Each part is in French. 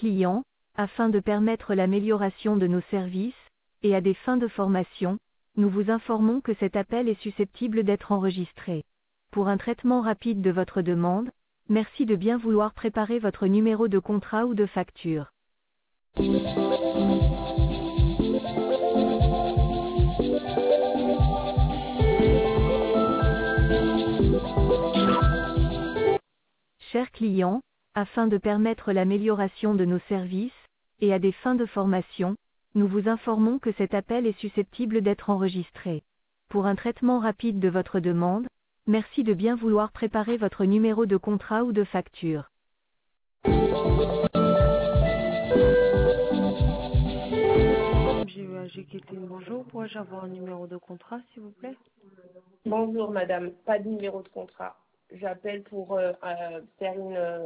client, afin de permettre l'amélioration de nos services, et à des fins de formation, nous vous informons que cet appel est susceptible d'être enregistré. Pour un traitement rapide de votre demande, merci de bien vouloir préparer votre numéro de contrat ou de facture. Chers clients, afin de permettre l'amélioration de nos services, et à des fins de formation, nous vous informons que cet appel est susceptible d'être enregistré. Pour un traitement rapide de votre demande, merci de bien vouloir préparer votre numéro de contrat ou de facture. J'ai quitté. Bonjour, pourrais-je avoir un numéro de contrat, s'il vous plaît? Bonjour madame, pas de numéro de contrat. J'appelle pour faire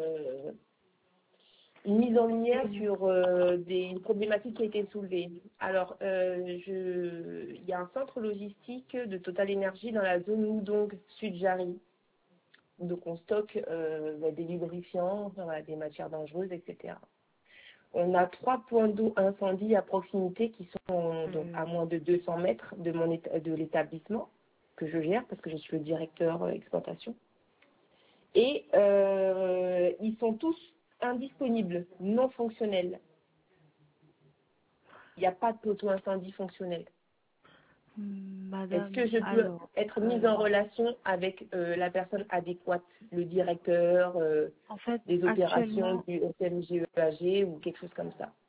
une mise en lumière sur une problématique qui a été soulevée. Alors, il y a un centre logistique de Total Energy dans la zone Moudong, Sud-Jari. Donc on stocke des lubrifiants, des matières dangereuses, etc. On a 3 points d'eau incendie à proximité qui sont donc à moins de 200 mètres de l'établissement que je gère parce que je suis le directeur exploitation. Et ils sont tous indisponibles, non fonctionnels. Il n'y a pas de poteau incendie fonctionnel. Madame, est-ce que je peux être mise en relation avec la personne adéquate, le directeur en fait, des opérations du SMGEAG ou quelque chose comme ça?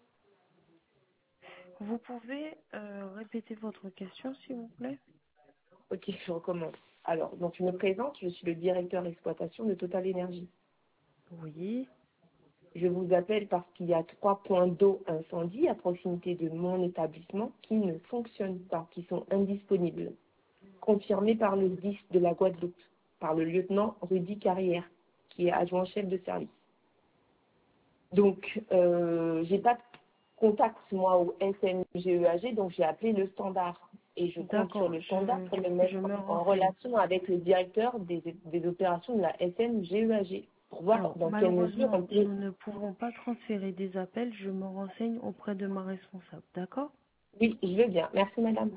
Vous pouvez répéter votre question, s'il vous plaît? Ok, je recommence. Alors, donc je me présente, je suis le directeur d'exploitation de Total Energy. Oui. Je vous appelle parce qu'il y a 3 points d'eau incendie à proximité de mon établissement qui ne fonctionnent pas, qui sont indisponibles. Confirmé par le 10 de la Guadeloupe, par le lieutenant Rudy Carrière, qui est adjoint-chef de service. Donc, j'ai pas de contact, moi, au SMGEAG, donc j'ai appelé le standard. Et je compte sur le standard pour me mettre en relation avec le directeur des opérations de la SMGEAG. Pour voir dans quelle mesure on peut... nous ne pouvons pas transférer des appels. Je me renseigne auprès de ma responsable. D'accord? Oui, je veux bien. Merci, madame.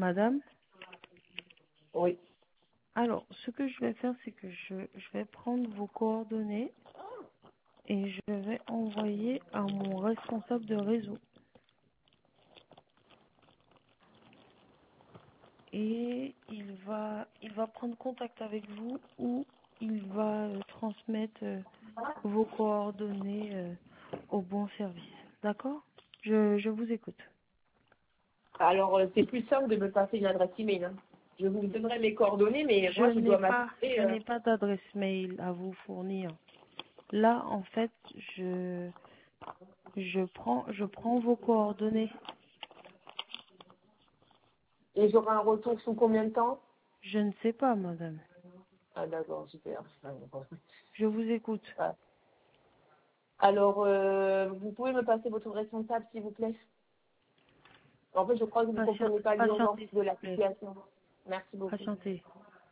Madame, Oui. alors, ce que je vais faire, c'est que je vais prendre vos coordonnées et je vais envoyer à mon responsable de réseau. Et il va prendre contact avec vous ou il va transmettre vos coordonnées au bon service. D'accord? Je vous écoute. Alors, c'est plus simple de me passer une adresse email. Hein. Je vous donnerai mes coordonnées, mais moi, je dois m'assurer. Je n'ai pas d'adresse mail à vous fournir. Là, en fait, je prends vos coordonnées. Et j'aurai un retour sous combien de temps? Je ne sais pas, madame. Ah, d'accord, super. Je vous écoute. Ouais. Alors, vous pouvez me passer votre responsable, s'il vous plaît? En fait, je crois que vous ne comprenez pas l'urgence Patientez, de la s'il vous plaît. situation. Merci beaucoup. Patientez.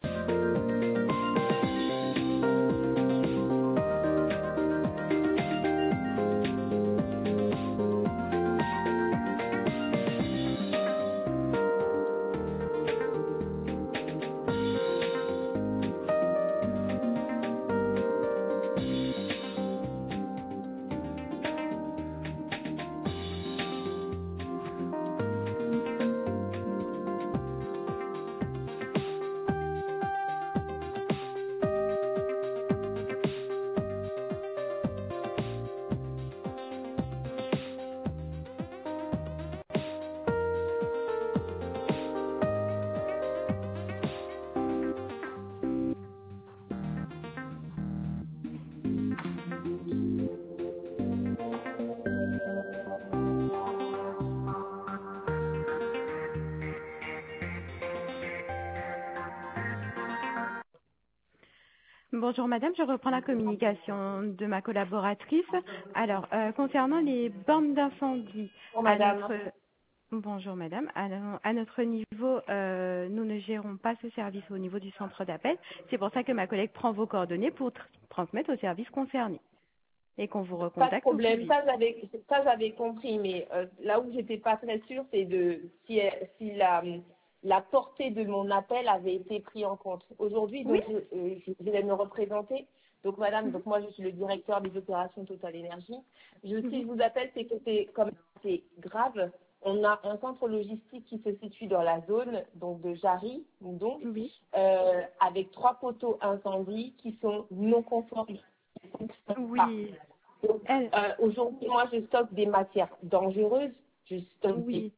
Bonjour madame, je reprends la communication de ma collaboratrice. Alors, concernant les bornes d'incendie, Bonjour, à madame. notre... Bonjour madame, à notre niveau, nous ne gérons pas ce service au niveau du centre d'appel. C'est pour ça que ma collègue prend vos coordonnées pour transmettre au service concerné et qu'on vous Pas de recontacte au plus problème, vite. ça j'avais compris, mais là où j'étais pas très sûre, c'est de si la portée de mon appel avait été prise en compte. Aujourd'hui, Oui. donc je vais me représenter. Donc madame, donc moi je suis le directeur des opérations Total Énergie. Si je vous appelle, c'est que c'est grave. On a un centre logistique qui se situe dans la zone donc de Jarry, donc Oui. avec 3 poteaux incendie qui sont non conformes. Oui. Donc, Elle, aujourd'hui, moi, je stocke des matières dangereuses. Je stocke oui.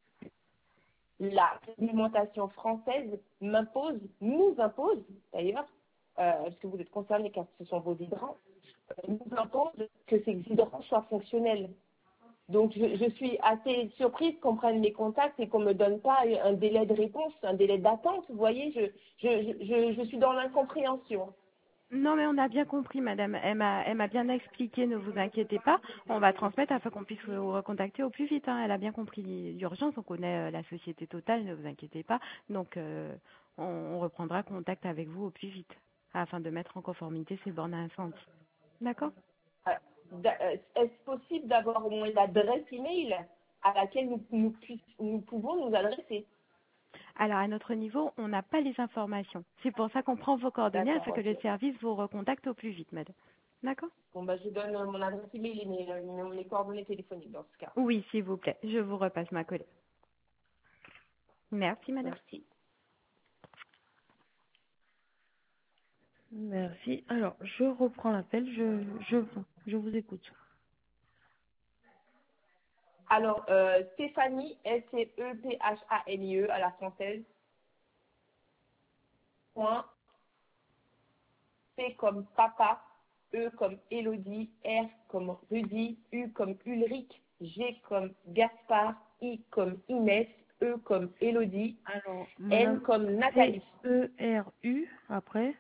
la réglementation française nous impose d'ailleurs, parce que vous êtes concernés car ce sont vos hydrants, nous impose que ces hydrants soient fonctionnels. Donc, je suis assez surprise qu'on prenne mes contacts et qu'on ne me donne pas un délai de réponse, un délai d'attente. Vous voyez, je suis dans l'incompréhension. Non, mais on a bien compris, madame. Elle m'a bien expliqué, ne vous inquiétez pas. On va transmettre afin qu'on puisse vous recontacter au plus vite. Hein. Elle a bien compris l'urgence. On connaît la société Total, ne vous inquiétez pas. Donc, on reprendra contact avec vous au plus vite afin de mettre en conformité ces bornes à incendie. D'accord? Est-ce possible d'avoir au moins l'adresse email à laquelle nous pouvons nous adresser? Alors, à notre niveau, on n'a pas les informations. C'est pour ça qu'on prend vos coordonnées afin D'accord, que le ok. service vous recontacte au plus vite, madame. D'accord? Bon, bah, je donne mon adresse email et mes coordonnées téléphoniques dans ce cas. Oui, s'il vous plaît. Je vous repasse ma collègue. Merci, madame. Merci. Merci. Alors, je reprends l'appel. Je vous écoute. Alors, Stéphanie, Stéphanie à la française, point, P comme papa, E comme Élodie, R comme Rudy, U comme Ulrich, G comme Gaspard, I comme Inès, E comme Élodie, Alors, N madame, comme Nathalie, P-E-R-U, après.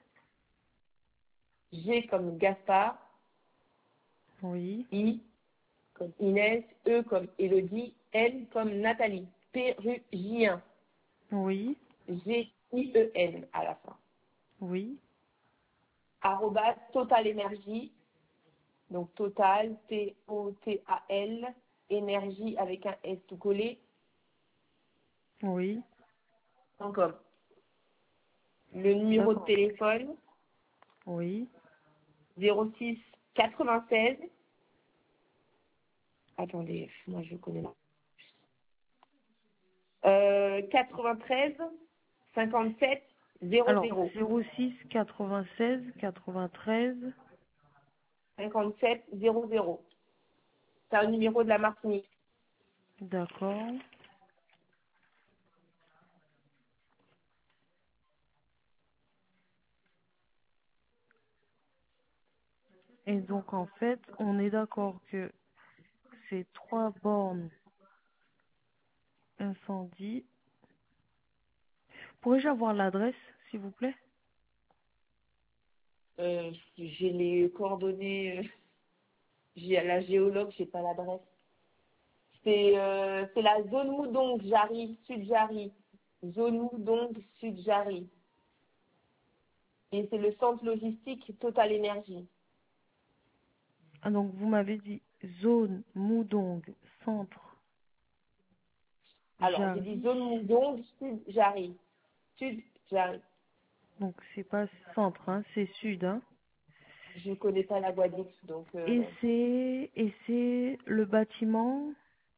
G comme Gaspard, Oui, I comme Inès, E comme Élodie, N comme Nathalie, Pérugien, oui, Gien à la fin, oui, arrobas Total Énergie, donc Total, T-O-T-A-L, énergie avec un S tout collé, oui. Le numéro de D'accord. téléphone, Oui. 06 96. Attendez, moi je connais pas. 93 57 Alors, 00 06 96 93. 57 00. C'est un numéro de la Martinique. D'accord. Et donc, en fait, on est d'accord que ces 3 bornes incendie. Pourrais-je avoir l'adresse, s'il vous plaît? J'ai les coordonnées. J'ai la géologue, j'ai pas l'adresse. C'est la zone Moudong, Jarry, Sud Jarry. Zone Moudong, Sud Jarry. Et c'est le centre logistique Total Énergie. Ah, donc, vous m'avez dit zone Moudong, centre Alors, j'ai dit Jarry. zone Moudong, Sud Jarry. Sud Jarry. Donc, c'est pas centre, hein, c'est sud, hein. Je ne connais pas la Guadeloupe, donc Et c'est le bâtiment.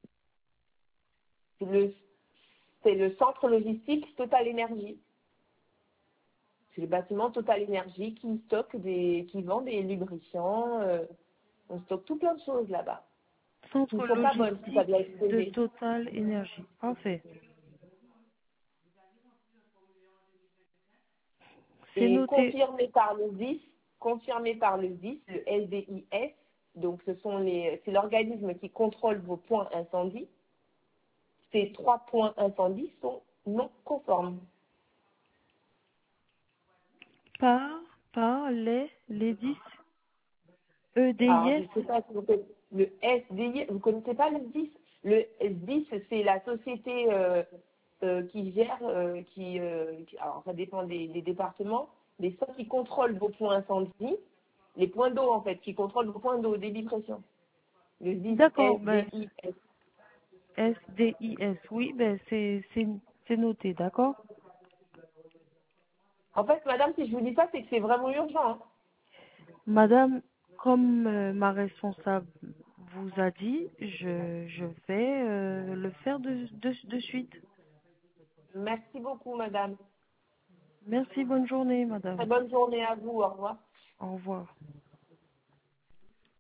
c'est le centre logistique Total Énergie. C'est le bâtiment Total Énergie qui vend des lubrifiants. On stocke tout plein de choses là-bas. Qui ne Centre sont pas bonnes, si ça logistique doit de exposer. Total Énergie. Parfait. C'est Et noté. confirmé par le 10, le SDIS. Donc c'est l'organisme qui contrôle vos points incendie. Ces 3 points incendie sont non conformes. Par les 10 Alors, je EDIS. ne sais pas si vous connaissez le SDI, vous ne connaissez pas le SDIS? Le SDIS, c'est la société qui gère, alors ça dépend des départements, mais ceux qui contrôlent vos points incendie, les points d'eau en fait, qui contrôlent vos points d'eau, débit pression. Le SDIS, D'accord, ben, SDIS. SDIS, oui, ben c'est noté, d'accord? En fait, madame, si je vous dis ça, c'est que c'est vraiment urgent. Hein. Madame, comme ma responsable vous a dit, je vais le faire de suite. Merci beaucoup, madame. Merci, bonne journée, Très madame. bonne journée à vous. Au revoir. Au revoir.